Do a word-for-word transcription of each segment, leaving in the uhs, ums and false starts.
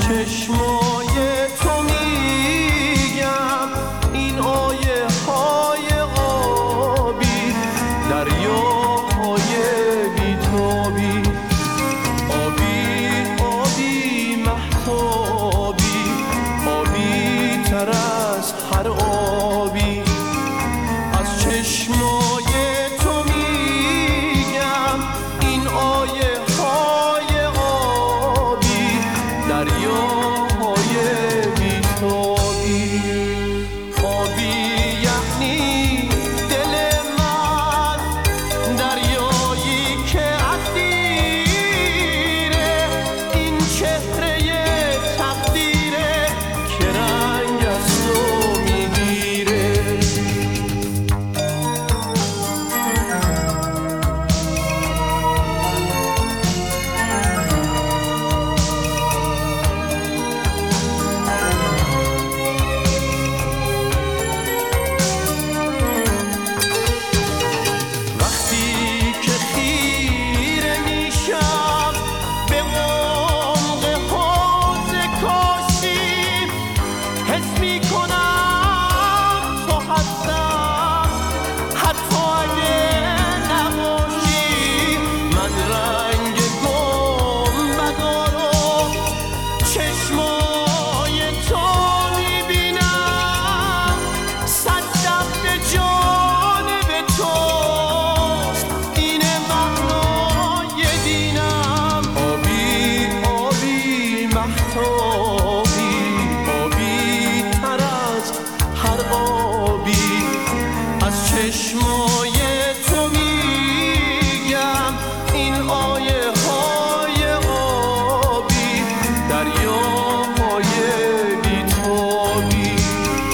چشمای تو میگم این آیه های آبی، دریاهای بیتابی، آبی آبی مهتابی، آبی تر از هر آبی. از چشمای تو میگم این آیه های آبی، دریاهای بیتابی. آبی یعنی دل من، دریایی که اسیره این چهره تقدیره که رنگ از تو میگیره. چشمای تو میگم این آیه های آبی، دریاهای بیتابی.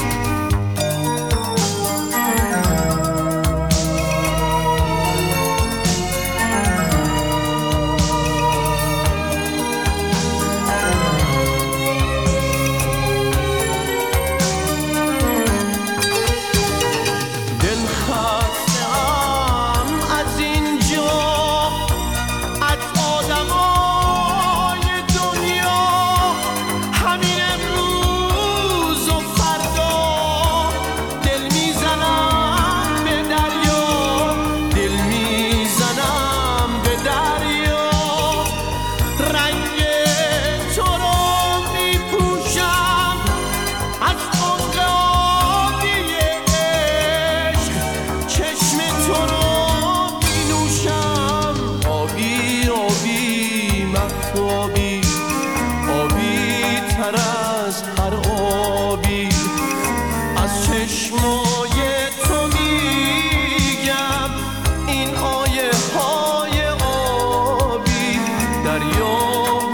آبی آبی تر از هر آبی. از چشمای تو میگم این آیه های آبی، دریا